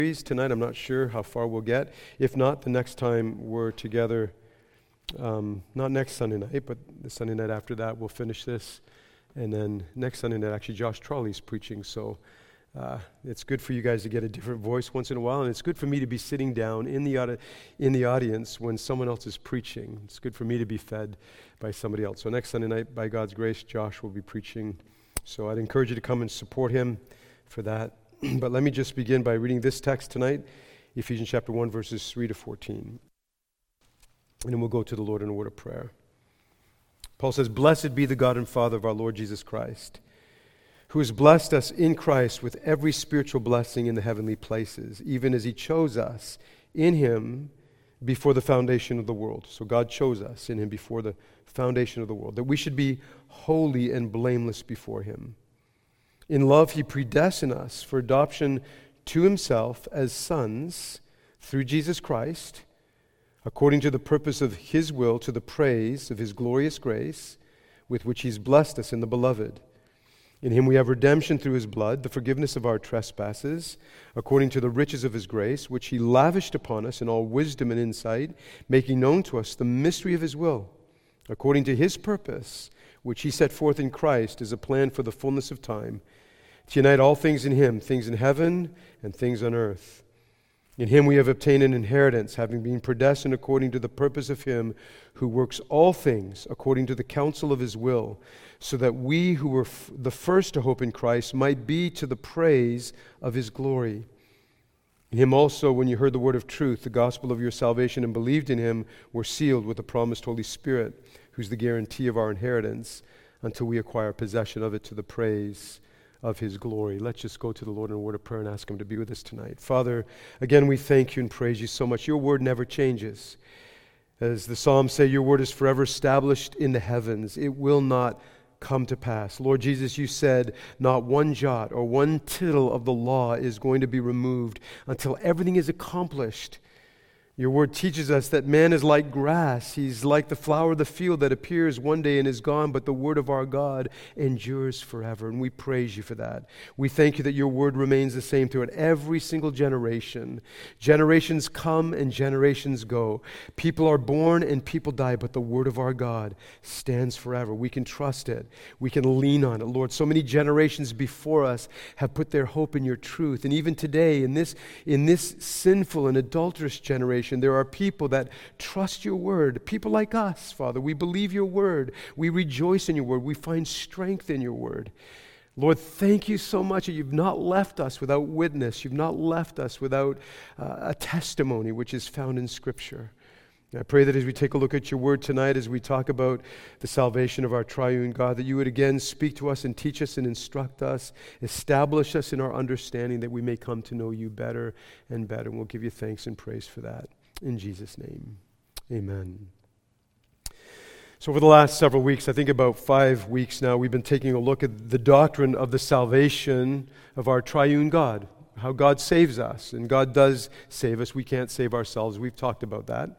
Tonight, I'm not sure how far we'll get. If not, the next time we're together, not next Sunday night, but the Sunday night after that, we'll finish this. And then next Sunday night, actually, Josh Trolley's preaching. So it's good for you guys to get a different voice once in a while. And it's good for me to be sitting down in the audience when someone else is preaching. It's good for me to be fed by somebody else. So next Sunday night, by God's grace, Josh will be preaching. So I'd encourage you to come and support him for that. But let me just begin by reading this text tonight, Ephesians chapter 1, verses 3 to 14. And then we'll go to the Lord in a word of prayer. Paul says, "Blessed be the God and Father of our Lord Jesus Christ, who has blessed us in Christ with every spiritual blessing in the heavenly places, even as he chose us in him before the foundation of the world." So God chose us in him before the foundation of the world, that we should be holy and blameless before him. In love, he predestined us for adoption to himself as sons through Jesus Christ, according to the purpose of his will, to the praise of his glorious grace, with which he's blessed us in the Beloved. In him we have redemption through his blood, the forgiveness of our trespasses, according to the riches of his grace, which he lavished upon us in all wisdom and insight, making known to us the mystery of his will, according to his purpose, which he set forth in Christ as a plan for the fullness of time, to unite all things in him, things in heaven and things on earth. In him we have obtained an inheritance, having been predestined according to the purpose of him who works all things according to the counsel of his will, so that we who were the first to hope in Christ might be to the praise of his glory. In him also, when you heard the word of truth, the gospel of your salvation, and believed in him, were sealed with the promised Holy Spirit, who's the guarantee of our inheritance, until we acquire possession of it to the praise of his glory. Let's just go to the Lord in a word of prayer and ask him to be with us tonight. Father, again, we thank you and praise you so much. Your word never changes. As the Psalms say, your word is forever established in the heavens. It will not come to pass. Lord Jesus, you said not one jot or one tittle of the law is going to be removed until everything is accomplished. Your word teaches us that man is like grass. He's like the flower of the field that appears one day and is gone, but the word of our God endures forever, and we praise you for that. We thank you that your word remains the same throughout every single generation. Generations come and generations go. People are born and people die, but the word of our God stands forever. We can trust it. We can lean on it. Lord, so many generations before us have put their hope in your truth, and even today, in this sinful and adulterous generation, there are people that trust your word. People like us, Father. We believe your word. We rejoice in your word. We find strength in your word. Lord, thank you so much that you've not left us without witness. You've not left us without a testimony which is found in Scripture. And I pray that as we take a look at your word tonight, as we talk about the salvation of our triune God, that you would again speak to us and teach us and instruct us, establish us in our understanding that we may come to know you better and better. And we'll give you thanks and praise for that. In Jesus' name, amen. So over the last several weeks, I think about 5 weeks now, we've been taking a look at the doctrine of the salvation of our triune God, how God saves us. And God does save us. We can't save ourselves. We've talked about that.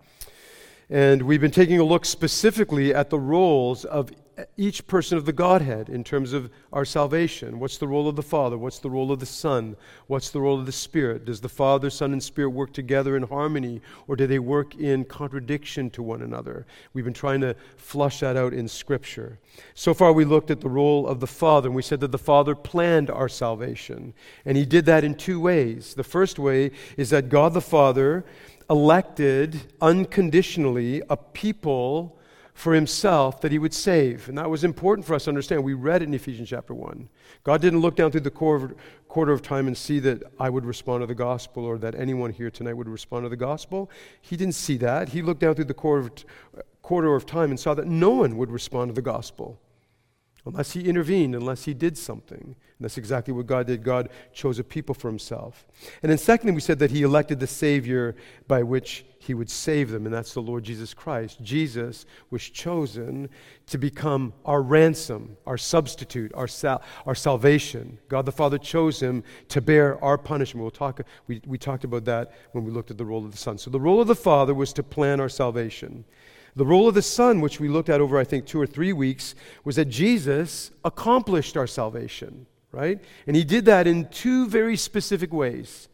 And we've been taking a look specifically at the roles of each person of the Godhead in terms of our salvation. What's the role of the Father? What's the role of the Son? What's the role of the Spirit? Does the Father, Son, and Spirit work together in harmony, or do they work in contradiction to one another? We've been trying to flush that out in Scripture. So far we looked at the role of the Father, and we said that the Father planned our salvation. And he did that in 2 ways. The first way is that God the Father elected unconditionally a people for himself that he would save. And that was important for us to understand. We read it in Ephesians chapter 1. God didn't look down through the quarter of time and see that I would respond to the gospel or that anyone here tonight would respond to the gospel. He didn't see that. He looked down through the quarter of time and saw that no one would respond to the gospel unless he intervened, unless he did something. And that's exactly what God did. God chose a people for himself. And then secondly, we said that he elected the Savior by which he would save them, and that's the Lord Jesus Christ. Jesus was chosen to become our ransom, our substitute, our salvation. God the Father chose him to bear our punishment. We talked about that when we looked at the role of the Son. So the role of the Father was to plan our salvation. The role of the Son, which we looked at over, I think, 2 or 3 weeks, was that Jesus accomplished our salvation, right? And he did that in 2 very specific ways.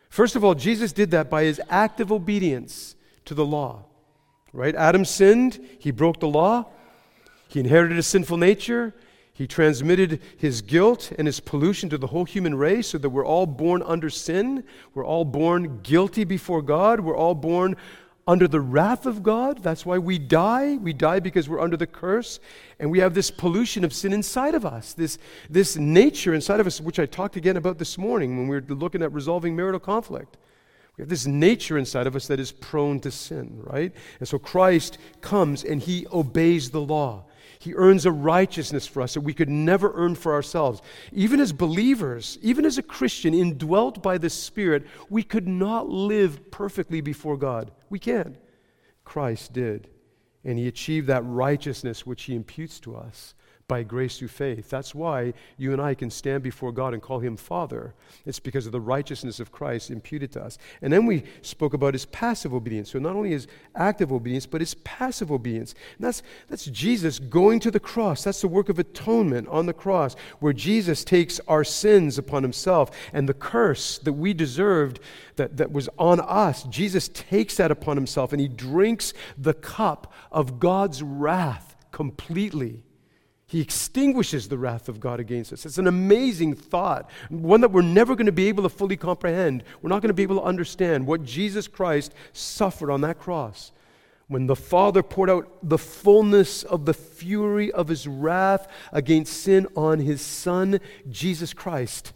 First of all, Jesus did that by his active obedience to the law. Right? Adam sinned, he broke the law, he inherited a sinful nature, he transmitted his guilt and his pollution to the whole human race so that we're all born under sin, we're all born guilty before God, we're all born under the wrath of God. That's why we die. We die because we're under the curse, and we have this pollution of sin inside of us, this nature inside of us, which I talked again about this morning when we were looking at resolving marital conflict. We have this nature inside of us that is prone to sin, right? And so Christ comes and he obeys the law. He earns a righteousness for us that we could never earn for ourselves. Even as believers, even as a Christian indwelt by the Spirit, we could not live perfectly before God. We can't. Christ did. And he achieved that righteousness which he imputes to us by grace through faith. That's why you and I can stand before God and call him Father. It's because of the righteousness of Christ imputed to us. And then we spoke about his passive obedience. So not only his active obedience, but his passive obedience. And that's Jesus going to the cross. That's the work of atonement on the cross, where Jesus takes our sins upon himself, and the curse that we deserved that was on us, Jesus takes that upon himself, and he drinks the cup of God's wrath completely. He extinguishes the wrath of God against us. It's an amazing thought, one that we're never going to be able to fully comprehend. We're not going to be able to understand what Jesus Christ suffered on that cross. When the Father poured out the fullness of the fury of his wrath against sin on his Son, Jesus Christ.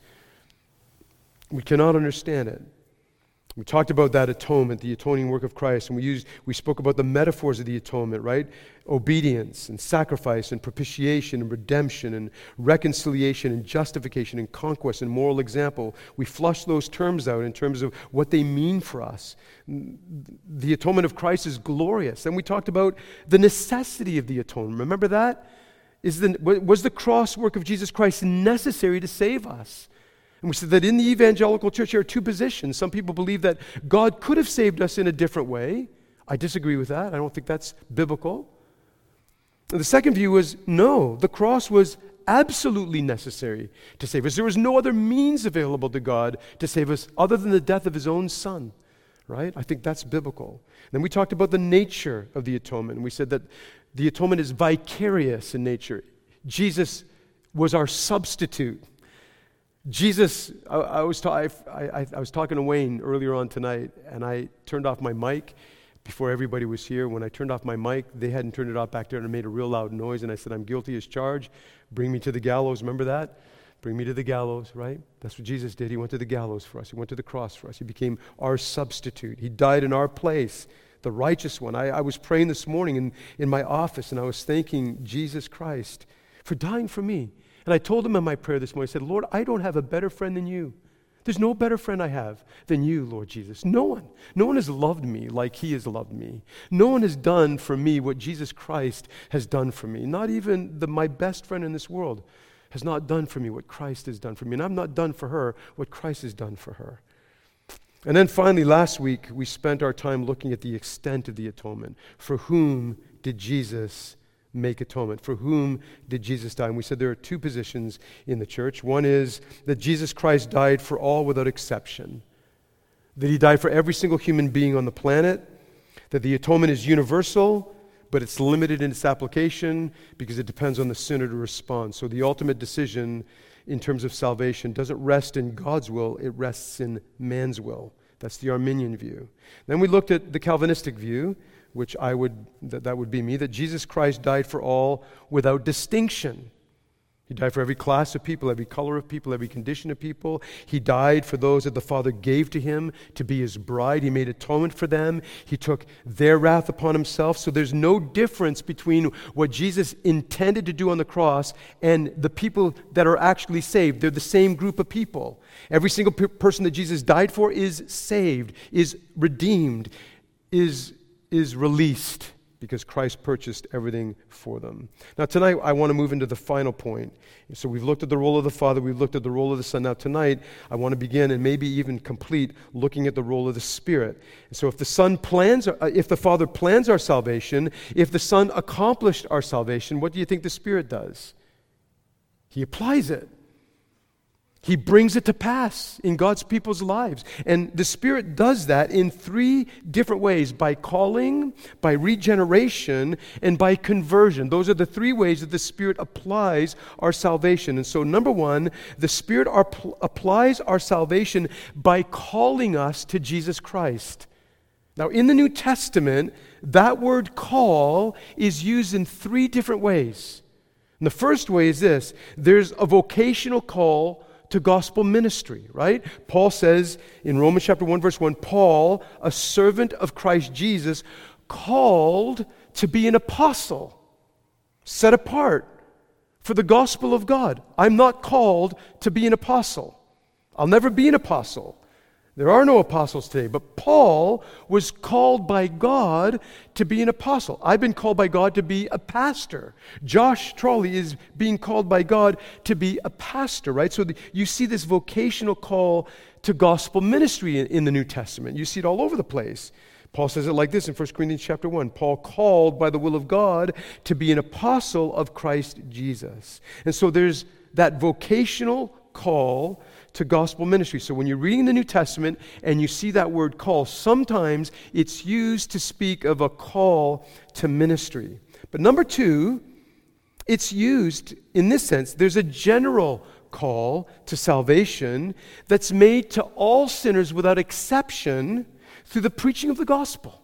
We cannot understand it. We talked about that atonement, the atoning work of Christ, and we spoke about the metaphors of the atonement, right? Obedience and sacrifice and propitiation and redemption and reconciliation and justification and conquest and moral example. We flushed those terms out in terms of what they mean for us. The atonement of Christ is glorious. Then we talked about the necessity of the atonement. Remember that? Was the cross work of Jesus Christ necessary to save us? And we said that in the evangelical church, there are two positions. Some people believe that God could have saved us in a different way. I disagree with that. I don't think that's biblical. And the second view was, no, the cross was absolutely necessary to save us. There was no other means available to God to save us other than the death of his own Son, right? I think that's biblical. Then we talked about the nature of the atonement. And we said that the atonement is vicarious in nature. Jesus was our substitute. Jesus, I was talking to Wayne earlier on tonight, and I turned off my mic before everybody was here. When I turned off my mic, they hadn't turned it off back there, and it made a real loud noise, and I said, I'm guilty as charged. Bring me to the gallows. Remember that? Bring me to the gallows, right? That's what Jesus did. He went to the gallows for us. He went to the cross for us. He became our substitute. He died in our place, the righteous one. I was praying this morning in my office, and I was thanking Jesus Christ for dying for me. And I told him in my prayer this morning, I said, Lord, I don't have a better friend than you. There's no better friend I have than you, Lord Jesus. No one. No one has loved me like he has loved me. No one has done for me what Jesus Christ has done for me. Not even my best friend in this world has not done for me what Christ has done for me. And I've not done for her what Christ has done for her. And then finally, last week, we spent our time looking at the extent of the atonement. For whom did Jesus make atonement? For whom did Jesus die? And we said there are two positions in the church. One is that Jesus Christ died for all without exception. That he died for every single human being on the planet. That the atonement is universal, but it's limited in its application because it depends on the sinner to respond. So the ultimate decision in terms of salvation doesn't rest in God's will, it rests in man's will. That's the Arminian view. Then we looked at the Calvinistic view, which that would be me, that Jesus Christ died for all without distinction. He died for every class of people, every color of people, every condition of people. He died for those that the Father gave to him to be his bride. He made atonement for them. He took their wrath upon himself. So there's no difference between what Jesus intended to do on the cross and the people that are actually saved. They're the same group of people. Every single person that Jesus died for is saved, is redeemed, is released because Christ purchased everything for them. Now tonight I want to move into the final point. So we've looked at the role of the Father, we've looked at the role of the Son. Now tonight I want to begin and maybe even complete looking at the role of the Spirit. And so if the Father plans our salvation, if the Son accomplished our salvation, what do you think the Spirit does? He applies it. He brings it to pass in God's people's lives. And the Spirit does that in three different ways: by calling, by regeneration, and by conversion. Those are the three ways that the Spirit applies our salvation. And so, number one, the Spirit applies our salvation by calling us to Jesus Christ. Now, in the New Testament, that word call is used in three different ways. And the first way is this: there's a vocational call to gospel ministry, right? Paul says in Romans chapter 1, verse 1, Paul, a servant of Christ Jesus, called to be an apostle, set apart for the gospel of God. I'm not called to be an apostle. I'll never be an apostle. There are no apostles today, but Paul was called by God to be an apostle. I've been called by God to be a pastor. Josh Trolley is being called by God to be a pastor, right? So you see this vocational call to gospel ministry in the New Testament. You see it all over the place. Paul says it like this in 1 Corinthians chapter 1. Paul, called by the will of God to be an apostle of Christ Jesus. And so there's that vocational call to gospel ministry. So when you're reading the New Testament and you see that word call, sometimes it's used to speak of a call to ministry. But number two, it's used in this sense. There's a general call to salvation that's made to all sinners without exception through the preaching of the gospel.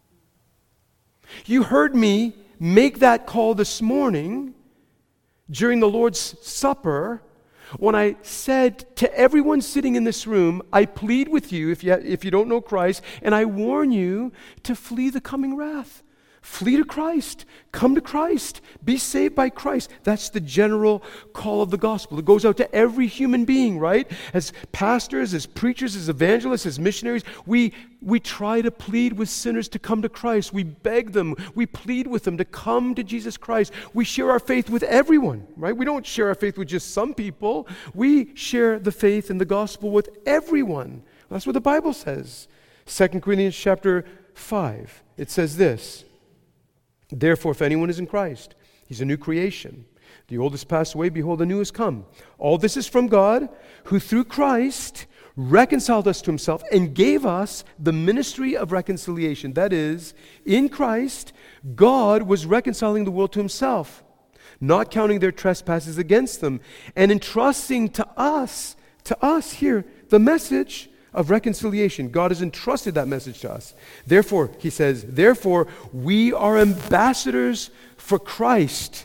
You heard me make that call this morning during the Lord's Supper when I said to everyone sitting in this room, I plead with you, if you don't know Christ, and I warn you to flee the coming wrath. Flee to Christ. Come to Christ. Be saved by Christ. That's the general call of the gospel. It goes out to every human being, right? As pastors, as preachers, as evangelists, as missionaries, we try to plead with sinners to come to Christ. We beg them. We plead with them to come to Jesus Christ. We share our faith with everyone, right? We don't share our faith with just some people. We share the faith and the gospel with everyone. That's what the Bible says. 2 Corinthians chapter 5. It says this: Therefore, if anyone is in Christ, he's a new creation. The old has passed away, behold, the new has come. All this is from God, who through Christ reconciled us to himself and gave us the ministry of reconciliation. That is, in Christ, God was reconciling the world to himself, not counting their trespasses against them, and entrusting to us here, the message of reconciliation. God has entrusted that message to us. Therefore, he says, therefore, we are ambassadors for Christ,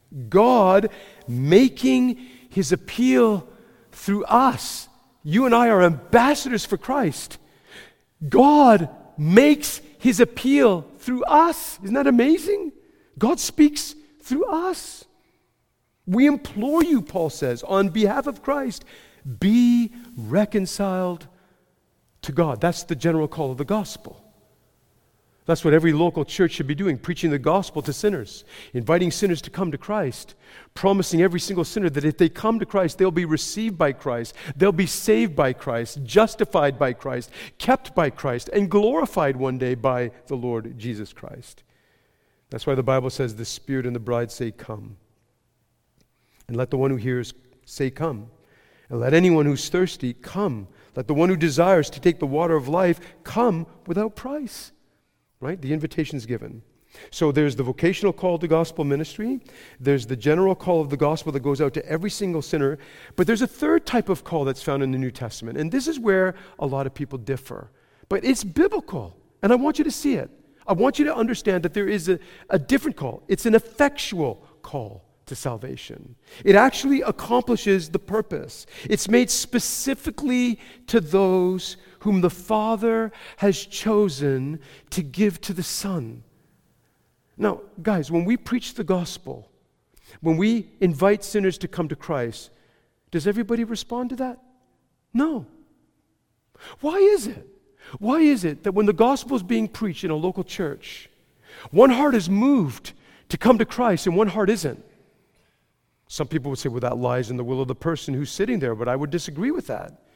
God making his appeal through us. You and I are ambassadors for Christ. God makes his appeal through us. Isn't that amazing? God speaks through us. We implore you, Paul says, on behalf of Christ, be reconciled to God. That's the general call of the gospel. That's what every local church should be doing, preaching the gospel to sinners, inviting sinners to come to Christ, promising every single sinner that if they come to Christ, they'll be received by Christ, they'll be saved by Christ, justified by Christ, kept by Christ, and glorified one day by the Lord Jesus Christ. That's why the Bible says the Spirit and the bride say, come. And let the one who hears say, come. And let anyone who's thirsty come. Let the one who desires to take the water of life come without price. Right? The invitation is given. So there's the vocational call to gospel ministry. There's the general call of the gospel that goes out to every single sinner. But there's a third type of call that's found in the New Testament. And this is where a lot of people differ. But it's biblical. And I want you to see it. I want you to understand that there is a different call. It's an effectual call to salvation. It actually accomplishes the purpose. It's made specifically to those whom the Father has chosen to give to the Son. Now, guys, when we preach the gospel, when we invite sinners to come to Christ, does everybody respond to that? No. Why is it? Why is it that when the gospel is being preached in a local church, one heart is moved to come to Christ and one heart isn't? Some people would say, well, that lies in the will of the person who's sitting there, but I would disagree with that.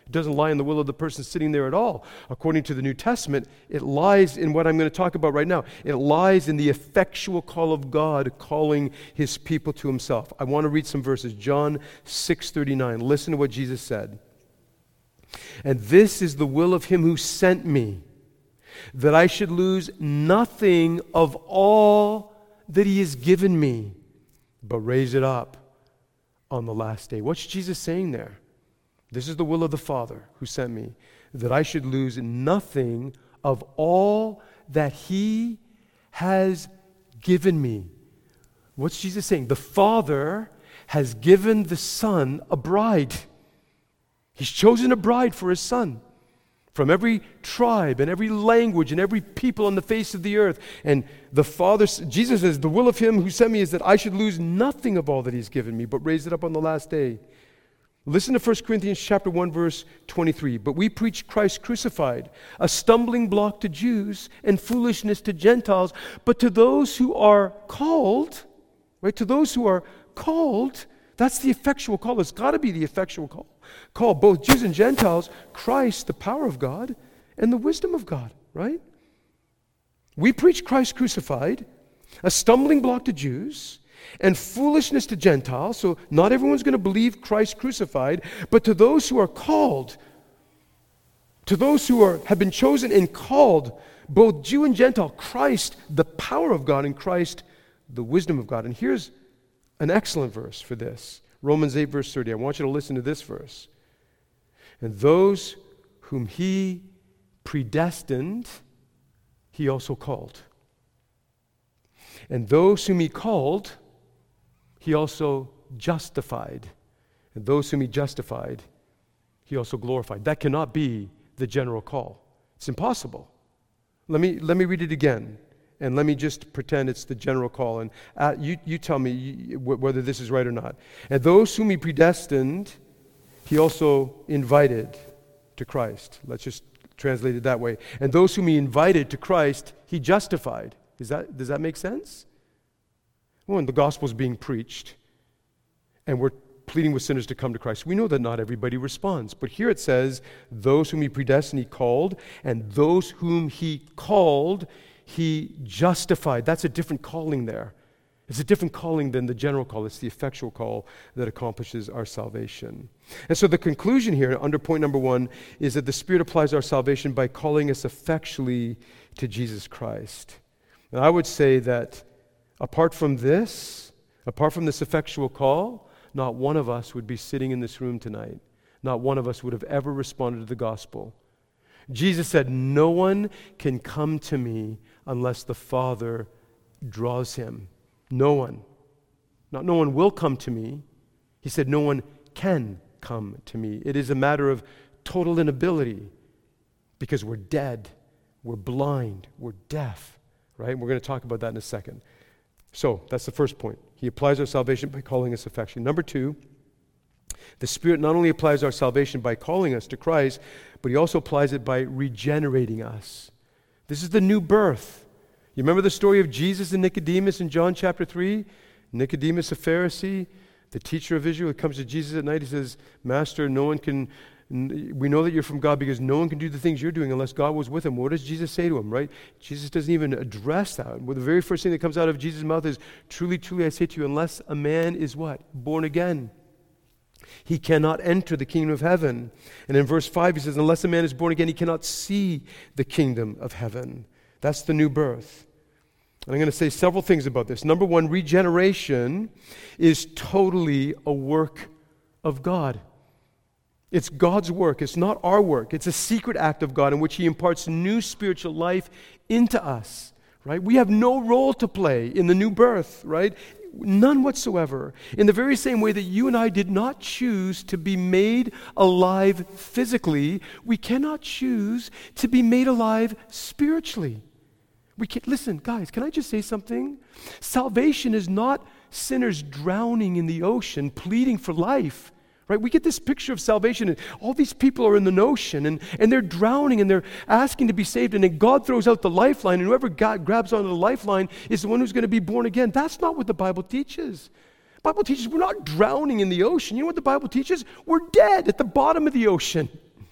It doesn't lie in the will of the person sitting there at all. According to the New Testament, it lies in what I'm going to talk about right now. It lies in the effectual call of God calling his people to himself. I want to read some verses. John 6:39. Listen to what Jesus said. And this is the will of him who sent me, that I should lose nothing of all that he has given me, but raise it up on the last day. What's Jesus saying there? This is the will of the Father who sent me, that I should lose nothing of all that he has given me. What's Jesus saying? The Father has given the Son a bride. He's chosen a bride for his Son from every tribe and every language and every people on the face of the earth. And the Father, Jesus says, the will of him who sent me is that I should lose nothing of all that he's given me, but raise it up on the last day. Listen to 1 Corinthians chapter 1, verse 23. But we preach Christ crucified, a stumbling block to Jews and foolishness to Gentiles. But to those who are called, right, to those who are called, that's the effectual call. It's got to be the effectual call. Call both Jews and Gentiles, Christ, the power of God, and the wisdom of God, right? We preach Christ crucified, a stumbling block to Jews, and foolishness to Gentiles. So not everyone's going to believe Christ crucified, but to those who are called, to those who have been chosen and called, both Jew and Gentile, Christ, the power of God, and Christ, the wisdom of God. And here's an excellent verse for this. Romans 8, verse 30. I want you to listen to this verse. And those whom he predestined, he also called. And those whom he called, he also justified. And those whom he justified, he also glorified. That cannot be the general call. It's impossible. Let me read it again. And let me just pretend it's the general call. And you tell me whether this is right or not. And those whom he predestined, he also invited to Christ. Let's just translate it that way. And those whom he invited to Christ, he justified. Does that make sense? When the gospel is being preached and we're pleading with sinners to come to Christ, we know that not everybody responds. But here it says, those whom he predestined, he called. And those whom he called, he justified. That's a different calling there. It's a different calling than the general call. It's the effectual call that accomplishes our salvation. And so the conclusion here, under point number 1, is that the Spirit applies our salvation by calling us effectually to Jesus Christ. And I would say that apart from this effectual call, not one of us would be sitting in this room tonight. Not one of us would have ever responded to the gospel. Jesus said, no one can come to me unless the Father draws him. No one. Not no one will come to me. He said, no one can come to me. It is a matter of total inability because we're dead, we're blind, we're deaf, right? We're going to talk about that in a second. So that's the first point. He applies our salvation by calling us effectually. Number 2, the Spirit not only applies our salvation by calling us to Christ, but he also applies it by regenerating us. This is the new birth. You remember the story of Jesus and Nicodemus in John chapter 3? Nicodemus, a Pharisee, the teacher of Israel, comes to Jesus at night. He says, Master, we know that you're from God because no one can do the things you're doing unless God was with him. What does Jesus say to him, right? Jesus doesn't even address that. Well, the very first thing that comes out of Jesus' mouth is, truly, truly, I say to you, unless a man is what? Born again, he cannot enter the kingdom of heaven. And in verse 5, he says, unless a man is born again, he cannot see the kingdom of heaven. That's the new birth. And I'm going to say several things about this. Number 1, regeneration is totally a work of God. It's God's work. It's not our work. It's a secret act of God in which he imparts new spiritual life into us, right? We have no role to play in the new birth, right? None whatsoever. In the very same way that you and I did not choose to be made alive physically, we cannot choose to be made alive spiritually. Listen, guys, can I just say something? Salvation is not sinners drowning in the ocean pleading for life. Right? We get this picture of salvation, and all these people are in the ocean, and they're drowning, and they're asking to be saved, and then God throws out the lifeline, and whoever grabs onto the lifeline is the one who's going to be born again. That's not what the Bible teaches. The Bible teaches we're not drowning in the ocean. You know what the Bible teaches? We're dead at the bottom of the ocean.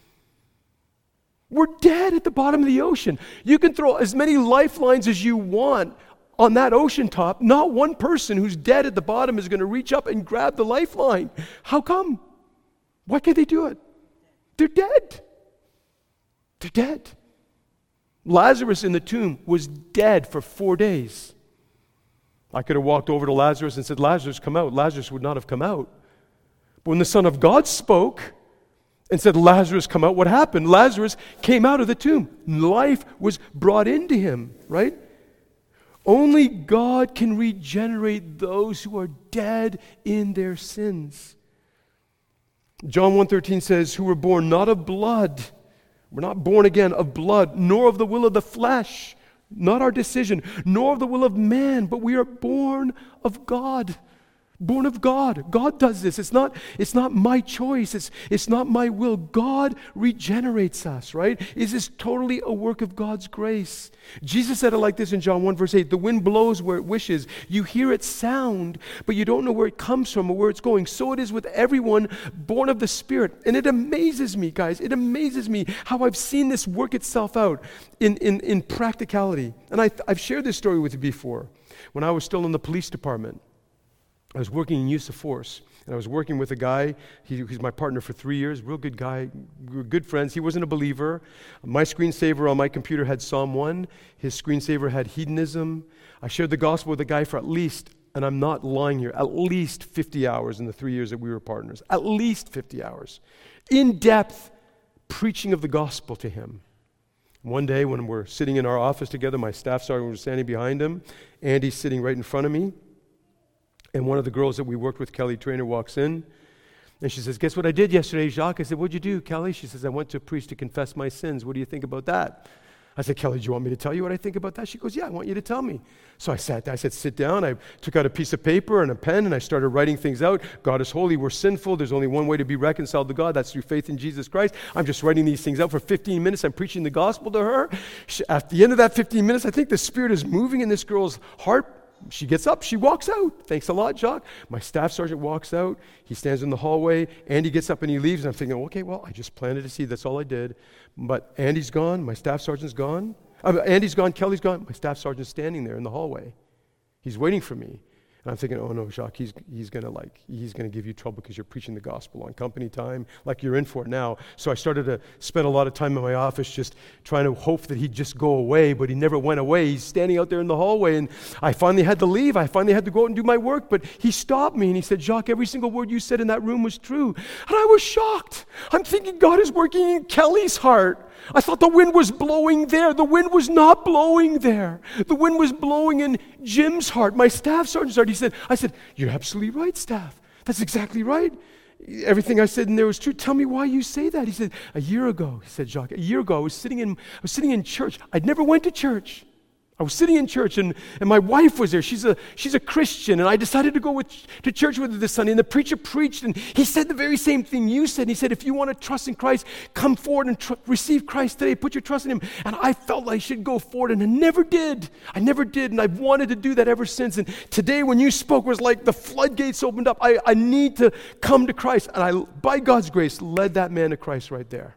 We're dead at the bottom of the ocean. You can throw as many lifelines as you want on that ocean top. Not one person who's dead at the bottom is going to reach up and grab the lifeline. How come? Why can't they do it? They're dead. They're dead. Lazarus in the tomb was dead for 4 days. I could have walked over to Lazarus and said, Lazarus, come out. Lazarus would not have come out. But when the Son of God spoke and said, Lazarus, come out, what happened? Lazarus came out of the tomb. Life was brought into him, right? Only God can regenerate those who are dead in their sins. John 1:13 says, who were born not of blood. We're not born again of blood, nor of the will of the flesh, not our decision, nor of the will of man, but we are born of God. Born of God. God does this. It's not my choice. It's not my will. God regenerates us, right? Is this totally a work of God's grace? Jesus said it like this in John 1 verse 8, the wind blows where it wishes. You hear its sound, but you don't know where it comes from or where it's going. So it is with everyone born of the Spirit. And it amazes me, guys. It amazes me how I've seen this work itself out in practicality. And I've shared this story with you before. When I was still in the police department, I was working in use of force, and I was working with a guy. He's my partner for 3 years, real good guy. We were good friends. He wasn't a believer. My screensaver on my computer had Psalm 1. His screensaver had hedonism. I shared the gospel with a guy for at least, and I'm not lying here, at least 50 hours in the 3 years that we were partners. At least 50 hours. In-depth preaching of the gospel to him. One day when we're sitting in our office together, my staff sergeant was standing behind him. Andy's sitting right in front of me. And one of the girls that we worked with, Kelly Trainer, walks in, and she says, guess what I did yesterday, Jacques? I said, what'd you do, Kelly? She says, I went to a priest to confess my sins. What do you think about that? I said, Kelly, do you want me to tell you what I think about that? She goes, yeah, I want you to tell me. So I sat down. I said, sit down. I took out a piece of paper and a pen, and I started writing things out. God is holy. We're sinful. There's only one way to be reconciled to God. That's through faith in Jesus Christ. I'm just writing these things out for 15 minutes. I'm preaching the gospel to her. At the end of that 15 minutes, I think the Spirit is moving in this girl's heart. She gets up, she walks out. Thanks a lot, Jacques. My staff sergeant walks out. He stands in the hallway. Andy gets up and he leaves. And I'm thinking, okay, well, I just planted a seed. That's all I did. But Andy's gone. My staff sergeant's gone. Andy's gone. Kelly's gone. My staff sergeant's standing there in the hallway. He's waiting for me. And I'm thinking, oh no, Jacques, he's going to give you trouble because you're preaching the gospel on company time, like you're in for it now. So I started to spend a lot of time in my office just trying to hope that he'd just go away, but he never went away. He's standing out there in the hallway, and I finally had to leave. I finally had to go out and do my work, but he stopped me and he said, Jacques, every single word you said in that room was true. And I was shocked. I'm thinking God is working in Kelly's heart. I thought the wind was blowing there. The wind was not blowing there. The wind was blowing in Jim's heart, my staff sergeant's heart. I said, you're absolutely right, staff. That's exactly right. Everything I said in there was true. Tell me why you say that. He said, a year ago, he said, Jacques, a year ago, I was sitting in church. I'd never went to church. I was sitting in church, and my wife was there. She's a Christian, and I decided to go to church with her this Sunday, and the preacher preached, and he said the very same thing you said. And he said, if you want to trust in Christ, come forward and receive Christ today. Put your trust in Him. And I felt like I should go forward, and I never did. And I've wanted to do that ever since. And today when you spoke was like the floodgates opened up. I need to come to Christ. And I, by God's grace, led that man to Christ right there.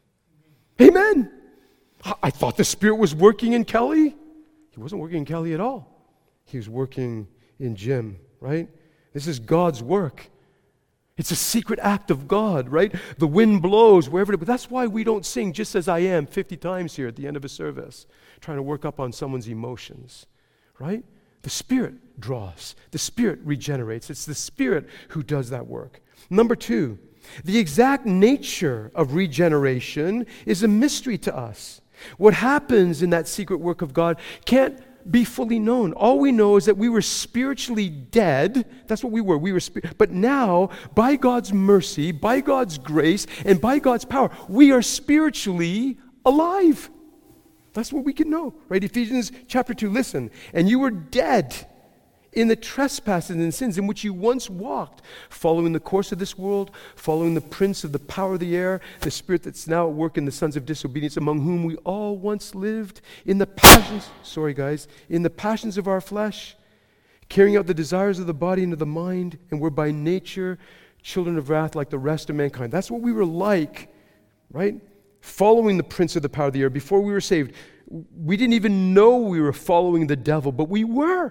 Amen. I thought the Spirit was working in Kelly. He wasn't working in Kelly at all. He was working in Jim, right? This is God's work. It's a secret act of God, right? The wind blows wherever, but that's why we don't sing just as I am 50 times here at the end of a service, trying to work up on someone's emotions, right? The Spirit draws. The Spirit regenerates. It's the Spirit who does that work. Number 2, the exact nature of regeneration is a mystery to us. What happens in that secret work of God can't be fully known. All we know is that we were spiritually dead. That's what we were. But now, by God's mercy, by God's grace, and by God's power, we are spiritually alive. That's what we can know, right? Ephesians chapter 2, listen. And you were dead in the trespasses and sins in which you once walked, following the course of this world, following the prince of the power of the air, the spirit that's now at work in the sons of disobedience, among whom we all once lived in the passions of our flesh, carrying out the desires of the body and of the mind, and were by nature children of wrath like the rest of mankind. That's what we were like, right? following the prince of the power of the air. Before we were saved, we didn't even know we were following the devil, but we were.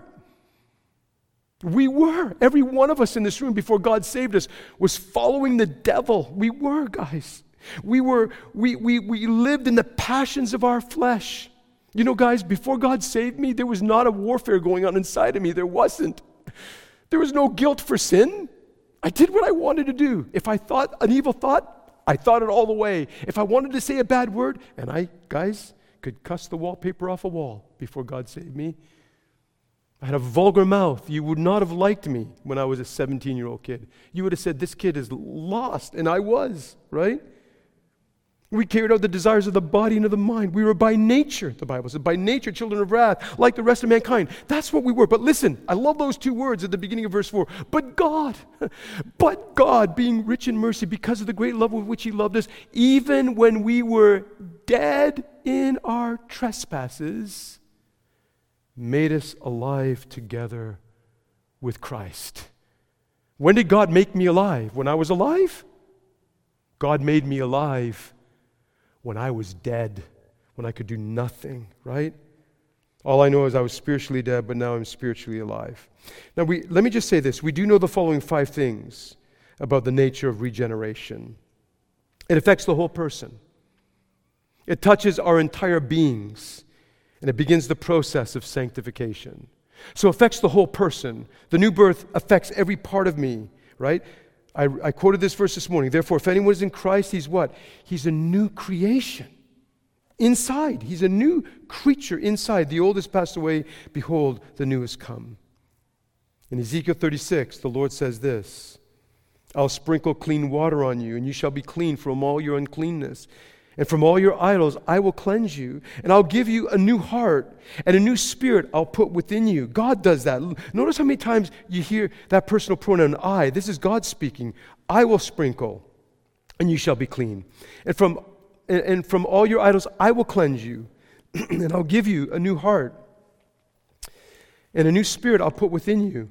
We were. Every one of us in this room before God saved us was following the devil. We were, guys. We lived in the passions of our flesh. You know, guys, before God saved me, there was not a warfare going on inside of me. There wasn't. There was no guilt for sin. I did what I wanted to do. If I thought an evil thought, I thought it all the way. If I wanted to say a bad word, and I, guys, could cuss the wallpaper off a wall before God saved me. I had a vulgar mouth. You would not have liked me when I was a 17-year-old kid. You would have said, this kid is lost, and I was, right? We carried out the desires of the body and of the mind. We were by nature, the Bible says, by nature children of wrath, like the rest of mankind. That's what we were. But listen, I love those two words at the beginning of verse 4. But God, being rich in mercy, because of the great love with which he loved us, even when we were dead in our trespasses, made us alive together with Christ. When did God make me alive? When I was alive? God made me alive when I was dead, when I could do nothing, right? All I know is I was spiritually dead, but now I'm spiritually alive. Now, let me just say this. We do know the following 5 things about the nature of regeneration. It affects the whole person. It touches our entire beings, and it begins the process of sanctification. So it affects the whole person. The new birth affects every part of me, right? I quoted this verse this morning. Therefore, if anyone is in Christ, he's what? He's a new creation. Inside. He's a new creature inside. The old has passed away. Behold, the new has come. In Ezekiel 36, the Lord says this, I'll sprinkle clean water on you, and you shall be clean from all your uncleanness. And from all your idols I will cleanse you, and I'll give you a new heart, and a new spirit I'll put within you. God does that. Notice how many times you hear that personal pronoun, I. This is God speaking. I will sprinkle, and you shall be clean. And from all your idols I will cleanse you, and I'll give you a new heart, and a new spirit I'll put within you.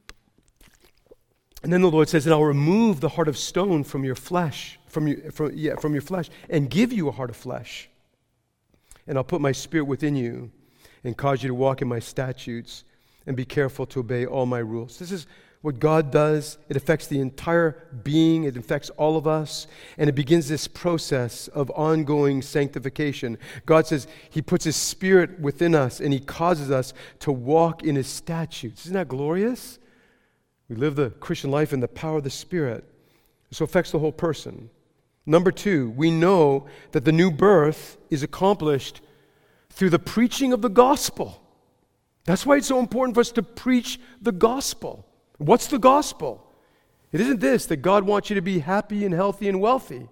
And then the Lord says, and I'll remove the heart of stone from your flesh, from your flesh, and give you a heart of flesh. And I'll put my spirit within you and cause you to walk in my statutes and be careful to obey all my rules. This is what God does. It affects the entire being. It affects all of us. And it begins this process of ongoing sanctification. God says he puts his spirit within us and he causes us to walk in his statutes. Isn't that glorious? We live the Christian life in the power of the Spirit. So it affects the whole person. Number 2, we know that the new birth is accomplished through the preaching of the gospel. That's why it's so important for us to preach the gospel. What's the gospel? It isn't this, that God wants you to be happy and healthy and wealthy.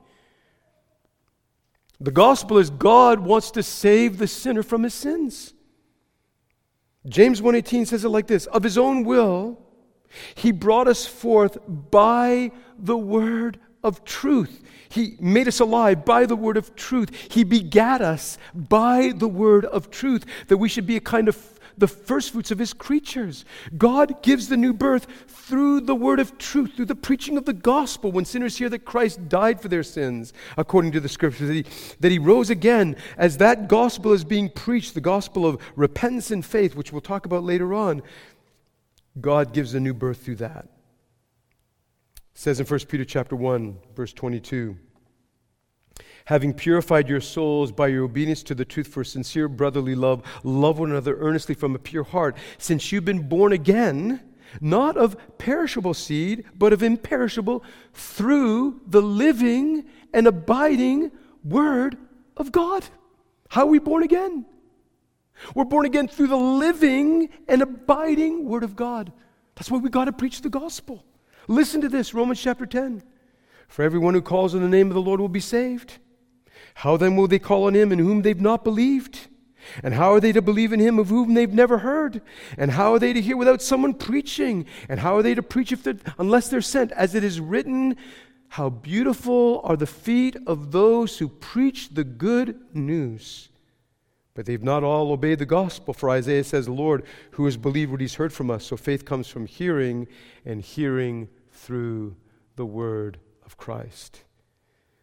The gospel is God wants to save the sinner from his sins. James 1:18 says it like this, of his own will, he brought us forth by the word of truth. He made us alive by the word of truth. He begat us by the word of truth, that we should be a kind of the first fruits of his creatures. God gives the new birth through the word of truth, through the preaching of the gospel. When sinners hear that Christ died for their sins, according to the scriptures, that he rose again, as that gospel is being preached, the gospel of repentance and faith, which we'll talk about later on, God gives a new birth through that. It says in 1 Peter chapter 1, verse 22, having purified your souls by your obedience to the truth for sincere brotherly love, love one another earnestly from a pure heart, since you've been born again, not of perishable seed, but of imperishable, through the living and abiding word of God. How are we born again? We're born again through the living and abiding word of God. That's why we got to preach the gospel. Listen to this, Romans chapter 10. For everyone who calls on the name of the Lord will be saved. How then will they call on him in whom they've not believed? And how are they to believe in him of whom they've never heard? And how are they to hear without someone preaching? And how are they to preach unless they're sent? As it is written, how beautiful are the feet of those who preach the good news. But they've not all obeyed the gospel. For Isaiah says, Lord, who has believed what he's heard from us? So faith comes from hearing, and hearing through the word of Christ.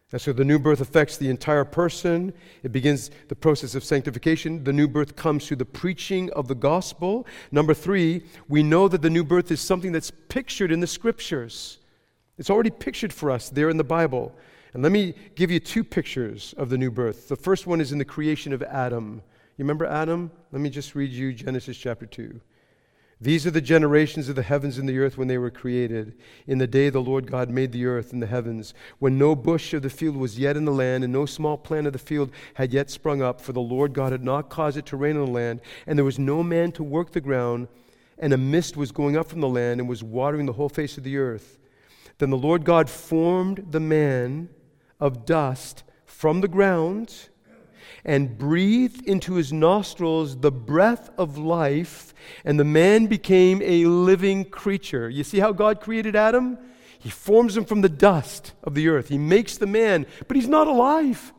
And so the new birth affects the entire person. It begins the process of sanctification. The new birth comes through the preaching of the gospel. Number 3, we know that the new birth is something that's pictured in the scriptures. It's already pictured for us there in the Bible. And let me give you 2 pictures of the new birth. The first one is in the creation of Adam. You remember Adam? Let me just read you Genesis chapter 2. These are the generations of the heavens and the earth when they were created, in the day the Lord God made the earth and the heavens, when no bush of the field was yet in the land, and no small plant of the field had yet sprung up, for the Lord God had not caused it to rain on the land, and there was no man to work the ground, and a mist was going up from the land and was watering the whole face of the earth. Then the Lord God formed the man of dust from the ground, and breathed into his nostrils the breath of life, and the man became a living creature. You see how God created Adam? He forms him from the dust of the earth. He makes the man, but he's not alive.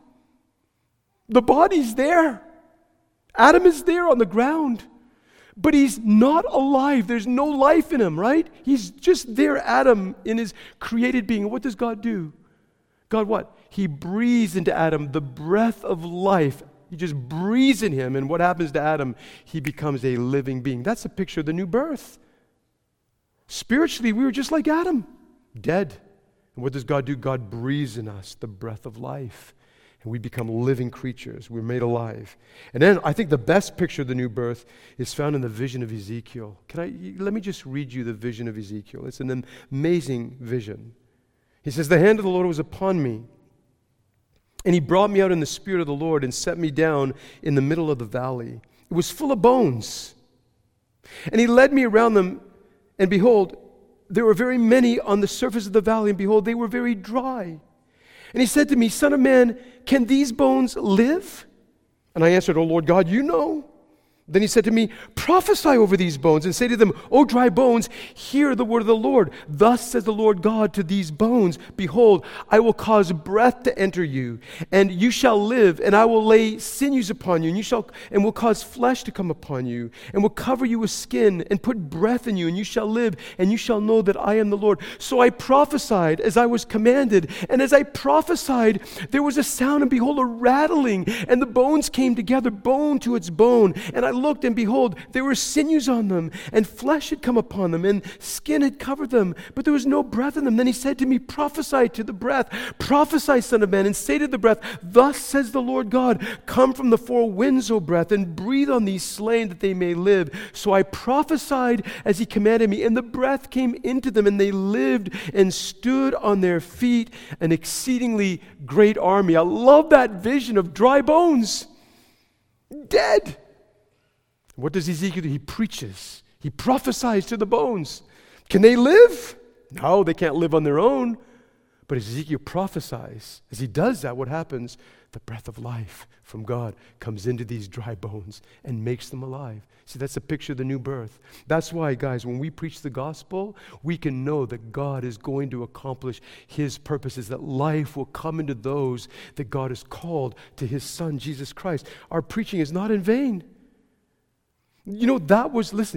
The body's there. Adam is there on the ground, but he's not alive. There's no life in him, right? He's just there, Adam, in his created being. What does God do? God what? He breathes into Adam the breath of life. He just breathes in him, and what happens to Adam? He becomes a living being. That's a picture of the new birth. Spiritually, we were just like Adam, dead. And what does God do? God breathes in us the breath of life, and we become living creatures. We're made alive. And then I think the best picture of the new birth is found in the vision of Ezekiel. Let me just read you the vision of Ezekiel. It's an amazing vision. He says, "The hand of the Lord was upon me, and he brought me out in the spirit of the Lord and set me down in the middle of the valley. It was full of bones. And he led me around them, and behold, there were very many on the surface of the valley, and behold, they were very dry. And he said to me, Son of man, can these bones live? And I answered, O Lord God, you know. Then he said to me, prophesy over these bones and say to them, O dry bones, hear the word of the Lord. Thus says the Lord God to these bones, behold, I will cause breath to enter you, and you shall live, and I will lay sinews upon you, and will cause flesh to come upon you, and will cover you with skin, and put breath in you, and you shall live, and you shall know that I am the Lord. So I prophesied as I was commanded, and as I prophesied, there was a sound, and behold, a rattling, and the bones came together, bone to its bone, and I looked, and behold, there were sinews on them, and flesh had come upon them, and skin had covered them, but there was no breath in them. Then he said to me, prophesy to the breath, prophesy, son of man, and say to the breath, thus says the Lord God, come from the four winds, O breath, and breathe on these slain that they may live. So I prophesied as he commanded me, and the breath came into them, and they lived and stood on their feet, an exceedingly great army. I love that vision of dry bones, dead. What does Ezekiel do? He preaches. He prophesies to the bones. Can they live? No, they can't live on their own. But as Ezekiel prophesies, as he does that, what happens? The breath of life from God comes into these dry bones and makes them alive. See, that's a picture of the new birth. That's why, guys, when we preach the gospel, we can know that God is going to accomplish his purposes, that life will come into those that God has called to his Son, Jesus Christ. Our preaching is not in vain. You know, that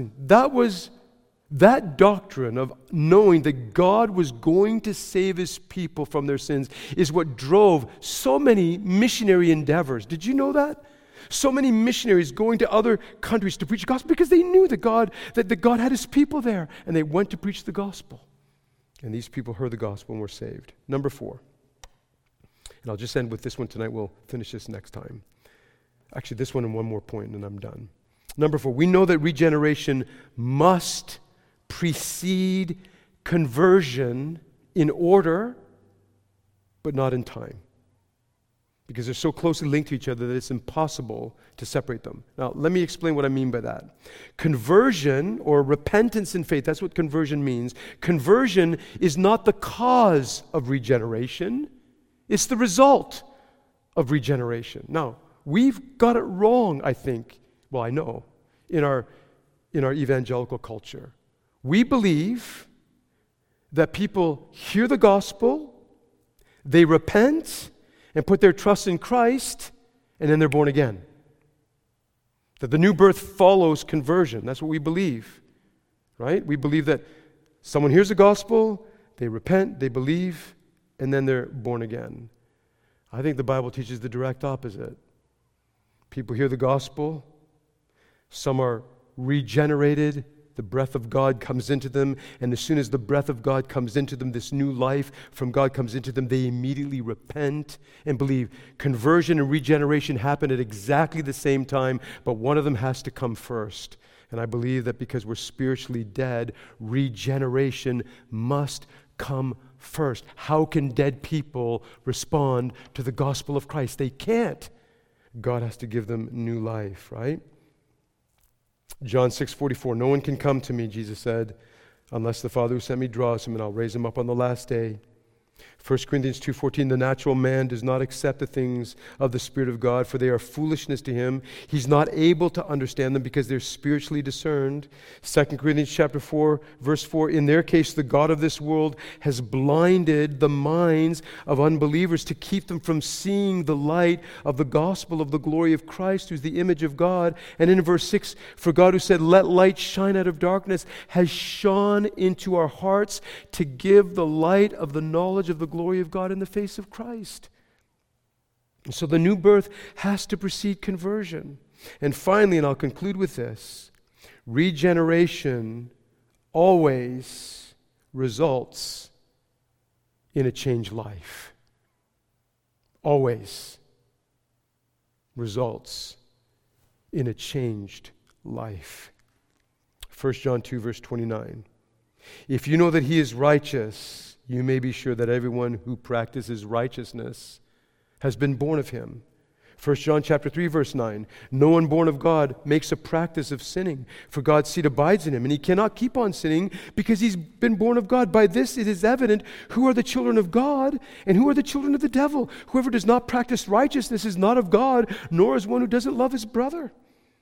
doctrine of knowing that God was going to save his people from their sins is what drove so many missionary endeavors. Did you know that? So many missionaries going to other countries to preach the gospel because they knew that God had his people there, and they went to preach the gospel. And these people heard the gospel and were saved. Number 4. And I'll just end with this one tonight. We'll finish this next time. Actually, this one and one more point, and I'm done. Number 4, we know that regeneration must precede conversion in order, but not in time. Because they're so closely linked to each other that it's impossible to separate them. Now, let me explain what I mean by that. Conversion, or repentance in faith, that's what conversion means. Conversion is not the cause of regeneration. It's the result of regeneration. Now, we've got it wrong, I think. Well, I know, in our evangelical culture. We believe that people hear the gospel, they repent, and put their trust in Christ, and then they're born again. That the new birth follows conversion. That's what we believe, right? We believe that someone hears the gospel, they repent, they believe, and then they're born again. I think the Bible teaches the direct opposite. People hear the gospel, some are regenerated, the breath of God comes into them, and as soon as the breath of God comes into them, this new life from God comes into them, they immediately repent and believe. Conversion and regeneration happen at exactly the same time, but one of them has to come first. And I believe that because we're spiritually dead, regeneration must come first. How can dead people respond to the gospel of Christ? They can't. God has to give them new life, right? John 6:44, no one can come to me, Jesus said, unless the Father who sent me draws him, and I'll raise him up on the last day. 1 Corinthians 2:14, the natural man does not accept the things of the Spirit of God, for they are foolishness to him. He's not able to understand them because they're spiritually discerned. 2 Corinthians chapter 4, verse 4, in their case, the God of this world has blinded the minds of unbelievers to keep them from seeing the light of the gospel of the glory of Christ, who's the image of God. And in verse 6, for God who said, let light shine out of darkness, has shone into our hearts to give the light of the knowledge of the glory of God in the face of Christ. And so the new birth has to precede conversion. And finally, and I'll conclude with this, regeneration always results in a changed life. Always results in a changed life. 1 John 2, verse 29. If you know that he is righteous, you may be sure that everyone who practices righteousness has been born of him. 1 John chapter 3, verse 9. No one born of God makes a practice of sinning, for God's seed abides in him, and he cannot keep on sinning because he's been born of God. By this it is evident who are the children of God and who are the children of the devil. Whoever does not practice righteousness is not of God, nor is one who doesn't love his brother.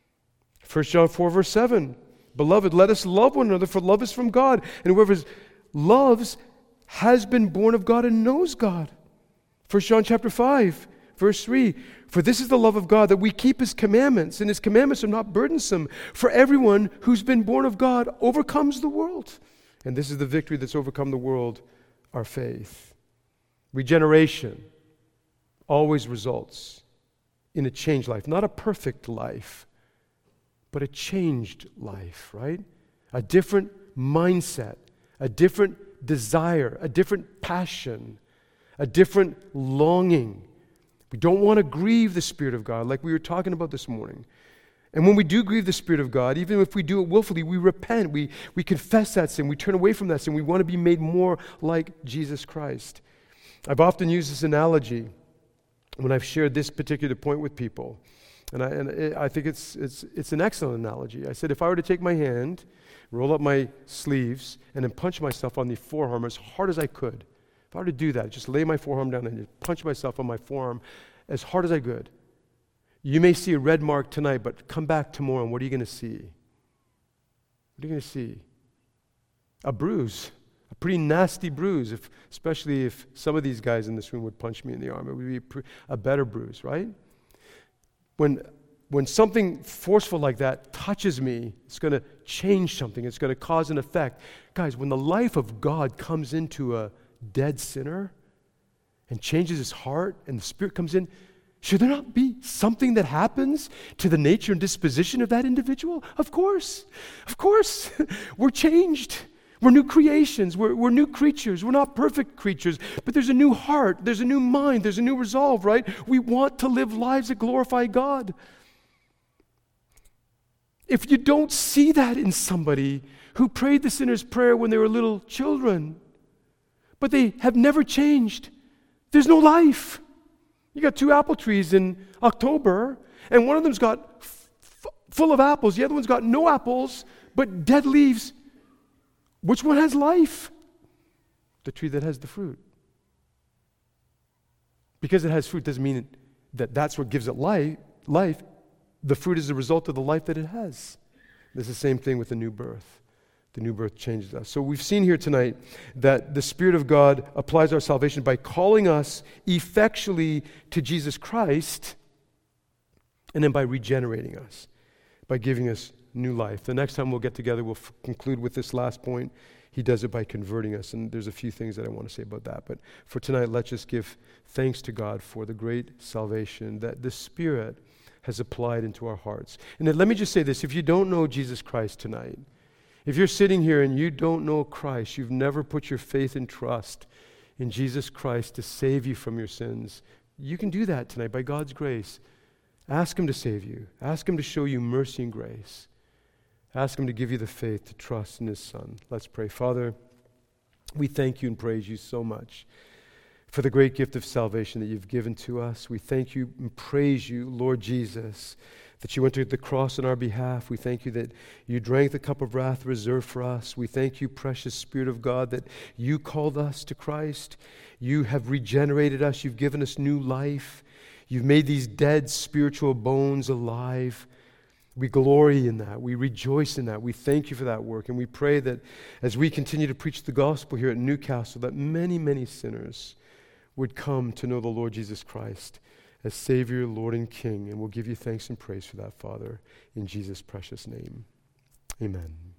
1 John 4, verse 7. Beloved, let us love one another, for love is from God, and whoever loves has been born of God and knows God. 1 John chapter 5, verse 3, for this is the love of God, that we keep his commandments, and his commandments are not burdensome. For everyone who's been born of God overcomes the world. And this is the victory that's overcome the world, our faith. Regeneration always results in a changed life, not a perfect life, but a changed life, right? A different mindset, a different desire, a different passion, a different longing. We don't want to grieve the Spirit of God like we were talking about this morning. And when we do grieve the Spirit of God, even if we do it willfully, we repent, we confess that sin, we turn away from that sin, we want to be made more like Jesus Christ. I've often used this analogy when I've shared this particular point with people. And I think it's an excellent analogy. I said, if I were to take my hand, roll up my sleeves, and then punch myself on the forearm as hard as I could. If I were to do that, just lay my forearm down and just punch myself on my forearm as hard as I could. You may see a red mark tonight, but come back tomorrow, and what are you going to see? What are you going to see? A bruise. A pretty nasty bruise, especially if some of these guys in this room would punch me in the arm. It would be a better bruise, right? When something forceful like that touches me, it's going to change something. It's going to cause an effect. Guys, when the life of God comes into a dead sinner and changes his heart and the Spirit comes in, should there not be something that happens to the nature and disposition of that individual? Of course. Of course. We're changed. We're new creations. We're new creatures. We're not perfect creatures, but there's a new heart. There's a new mind. There's a new resolve, right? We want to live lives that glorify God. If you don't see that in somebody who prayed the sinner's prayer when they were little children, but they have never changed, there's no life. You got two apple trees in October, and one of them's got full of apples. The other one's got no apples, but dead leaves. Which one has life? The tree that has the fruit. Because it has fruit doesn't mean that that's what gives it life. The fruit is the result of the life that it has. It's the same thing with the new birth. The new birth changes us. So we've seen here tonight that the Spirit of God applies our salvation by calling us effectually to Jesus Christ, and then by regenerating us, by giving us new life. The next time we'll get together, we'll conclude with this last point He does it by converting us. And there's a few things that I want to say about that. But for tonight, let's just give thanks to God for the great salvation that the Spirit has applied into our hearts. And then let me just say this. If you don't know Jesus Christ tonight, if you're sitting here and you don't know Christ, you've never put your faith and trust in Jesus Christ to save you from your sins, you can do that tonight by God's grace. Ask Him to save you. Ask Him to show you mercy and grace. Ask Him to give you the faith to trust in His Son. Let's pray. Father, we thank you and praise you so much for the great gift of salvation that you've given to us. We thank you and praise you, Lord Jesus, that you went to the cross on our behalf. We thank you that you drank the cup of wrath reserved for us. We thank you, precious Spirit of God, that you called us to Christ. You have regenerated us. You've given us new life. You've made these dead spiritual bones alive. We glory in that. We rejoice in that. We thank you for that work. And we pray that as we continue to preach the gospel here at Newcastle, that many, many sinners would come to know the Lord Jesus Christ as Savior, Lord, and King. And we'll give you thanks and praise for that, Father, in Jesus' precious name. Amen.